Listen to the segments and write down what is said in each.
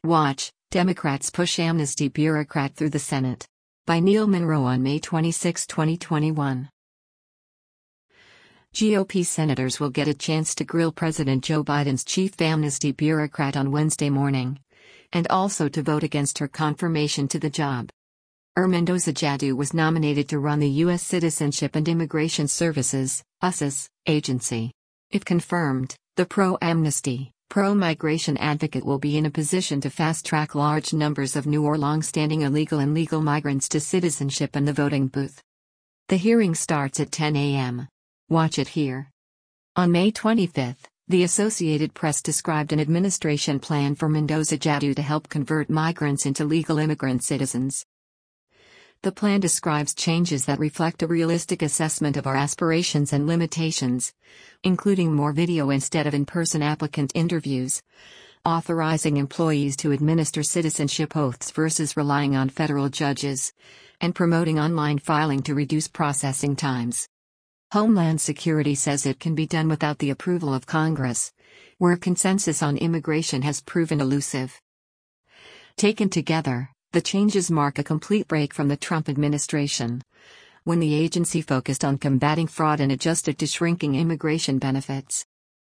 Watch, Democrats push amnesty bureaucrat through the Senate. By Neil Monroe on May 26, 2021. GOP senators will get a chance to grill President Joe Biden's chief amnesty bureaucrat on Wednesday morning, and also to vote against her confirmation to the job. Mendoza Jadoo was nominated to run the U.S. Citizenship and Immigration Services (USCIS) agency. If confirmed, the pro-amnesty, pro-migration advocate will be in a position to fast-track large numbers of new or long-standing illegal and legal migrants to citizenship and the voting booth. The hearing starts at 10 a.m. Watch it here. On May 25, the Associated Press described an administration plan for Mendoza Jadoo to help convert migrants into legal immigrant citizens. The plan describes changes that reflect a realistic assessment of our aspirations and limitations, including more video instead of in-person applicant interviews, authorizing employees to administer citizenship oaths versus relying on federal judges, and promoting online filing to reduce processing times. Homeland Security says it can be done without the approval of Congress, where consensus on immigration has proven elusive. Taken together, the changes mark a complete break from the Trump administration, when the agency focused on combating fraud and adjusted to shrinking immigration benefits.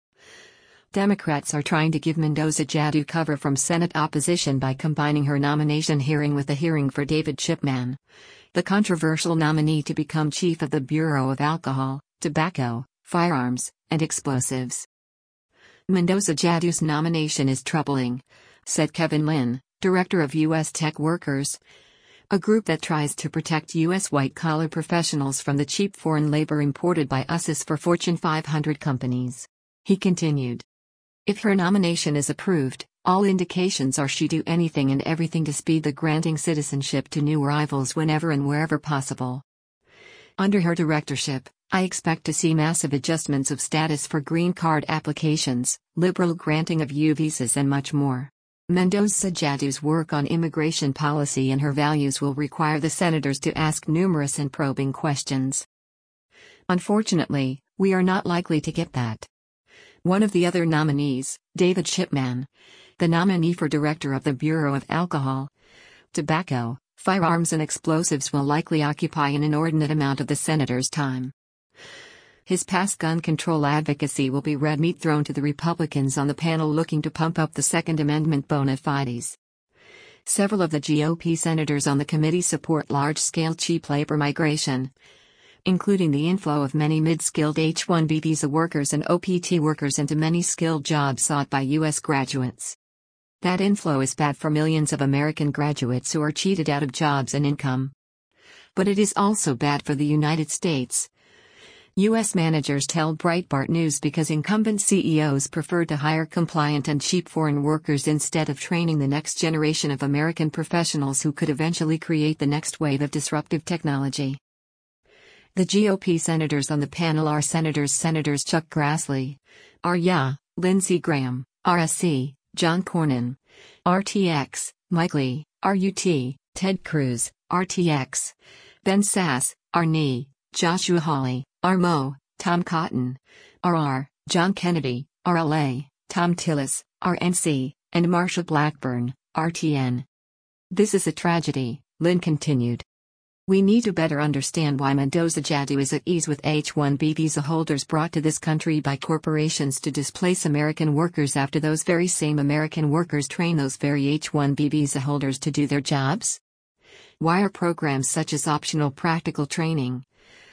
Democrats are trying to give Mendoza Jadoo cover from Senate opposition by combining her nomination hearing with a hearing for David Chipman, the controversial nominee to become chief of the Bureau of Alcohol, Tobacco, Firearms, and Explosives. Mendoza Jadoo's nomination is troubling, said Kevin Lynn, director of U.S. Tech Workers, a group that tries to protect U.S. white-collar professionals from the cheap foreign labor imported by USCIS for Fortune 500 companies. He continued. If her nomination is approved, all indications are she'd do anything and everything to speed the granting citizenship to new arrivals whenever and wherever possible. Under her directorship, I expect to see massive adjustments of status for green card applications, liberal granting of U visas and much more. Mendoza Jadoo's work on immigration policy and her values will require the senators to ask numerous and probing questions. Unfortunately, we are not likely to get that. One of the other nominees, David Chipman, the nominee for director of the Bureau of Alcohol, Tobacco, Firearms and Explosives, will likely occupy an inordinate amount of the senator's time. His past gun control advocacy will be red meat thrown to the Republicans on the panel looking to pump up the Second Amendment bona fides. Several of the GOP senators on the committee support large-scale cheap labor migration, including the inflow of many mid-skilled H-1B visa workers and OPT workers into many skilled jobs sought by U.S. graduates. That inflow is bad for millions of American graduates who are cheated out of jobs and income. But it is also bad for the United States. U.S. managers tell Breitbart News because incumbent CEOs prefer to hire compliant and cheap foreign workers instead of training the next generation of American professionals who could eventually create the next wave of disruptive technology. The GOP senators on the panel are Senators Chuck Grassley, R. Lindsey Graham, RSC, John Cornyn, RTX, Mike Lee, RUT, Ted Cruz, RTX, Ben Sasse, RNE, Joshua Hawley, RMO, Tom Cotton, RR, John Kennedy, RLA, Tom Tillis, RNC, and Marsha Blackburn, RTN. This is a tragedy, Lynn continued. We need to better understand why Mendoza Jadoo is at ease with H-1B visa holders brought to this country by corporations to displace American workers after those very same American workers train those very H-1B visa holders to do their jobs. Why are programs such as optional practical training,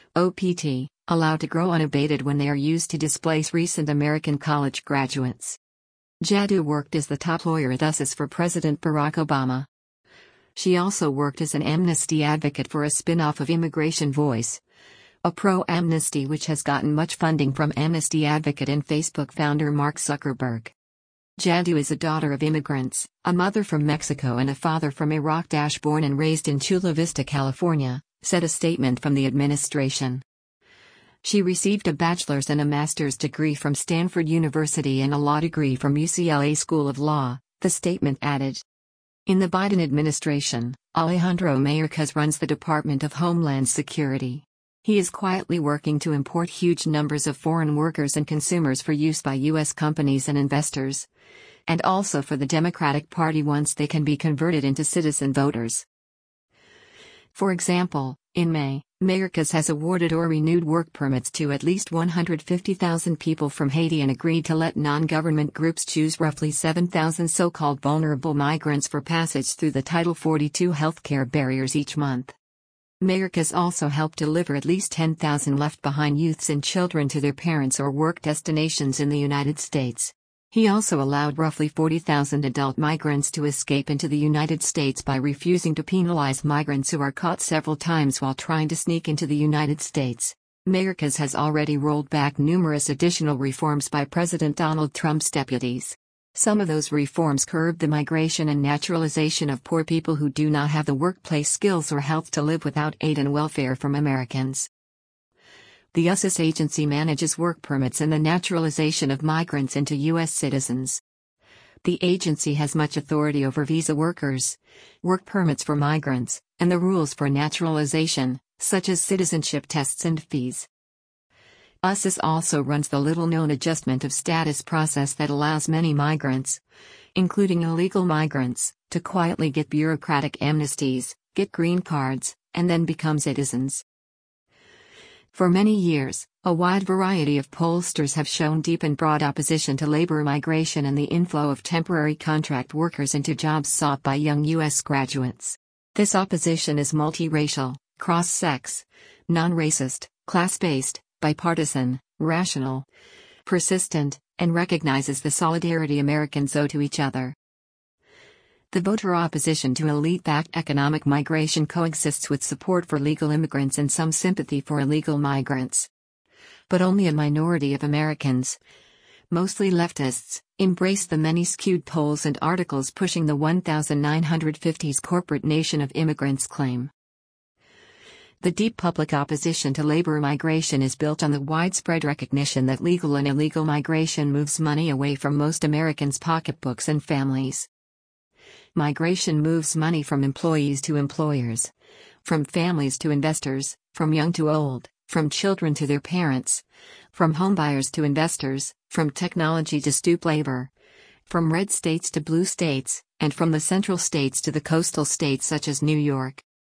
OPT, allowed to grow unabated when they are used to displace recent American college graduates? Jadoo worked as the top lawyer at USCIS for President Barack Obama. She also worked as an amnesty advocate for a spin-off of Immigration Voice, a pro-amnesty which has gotten much funding from Amnesty Advocate and Facebook founder Mark Zuckerberg. Jadoo is a daughter of immigrants, a mother from Mexico and a father from Iraq. Born and raised in Chula Vista, California, said a statement from the administration. She received a bachelor's and a master's degree from Stanford University and a law degree from UCLA School of Law, the statement added. In the Biden administration, Alejandro Mayorkas runs the Department of Homeland Security. He is quietly working to import huge numbers of foreign workers and consumers for use by U.S. companies and investors, and also for the Democratic Party once they can be converted into citizen voters. For example, in May, Mayorkas has awarded or renewed work permits to at least 150,000 people from Haiti and agreed to let non-government groups choose roughly 7,000 so-called vulnerable migrants for passage through the Title 42 healthcare barriers each month. Mayorkas also helped deliver at least 10,000 left-behind youths and children to their parents or work destinations in the United States. He also allowed roughly 40,000 adult migrants to escape into the United States by refusing to penalize migrants who are caught several times while trying to sneak into the United States. Mayorkas has already rolled back numerous additional reforms by President Donald Trump's deputies. Some of those reforms curbed the migration and naturalization of poor people who do not have the workplace skills or health to live without aid and welfare from Americans. The USCIS agency manages work permits and the naturalization of migrants into U.S. citizens. The agency has much authority over visa workers, work permits for migrants, and the rules for naturalization, such as citizenship tests and fees. USCIS also runs the little-known adjustment of status process that allows many migrants, including illegal migrants, to quietly get bureaucratic amnesties, get green cards, and then become citizens. For many years, a wide variety of pollsters have shown deep and broad opposition to labor migration and the inflow of temporary contract workers into jobs sought by young U.S. graduates. This opposition is multiracial, cross-sex, non-racist, class-based, bipartisan, rational, persistent, and recognizes the solidarity Americans owe to each other. The voter opposition to elite-backed economic migration coexists with support for legal immigrants and some sympathy for illegal migrants. But only a minority of Americans, mostly leftists, embrace the many skewed polls and articles pushing the 1950s corporate nation of immigrants claim. The deep public opposition to labor migration is built on the widespread recognition that legal and illegal migration moves money away from most Americans' pocketbooks and families. Migration moves money from employees to employers, from families to investors, from young to old, from children to their parents, from homebuyers to investors, from technology to stoop labor, from red states to blue states, and from the central states to the coastal states such as New York.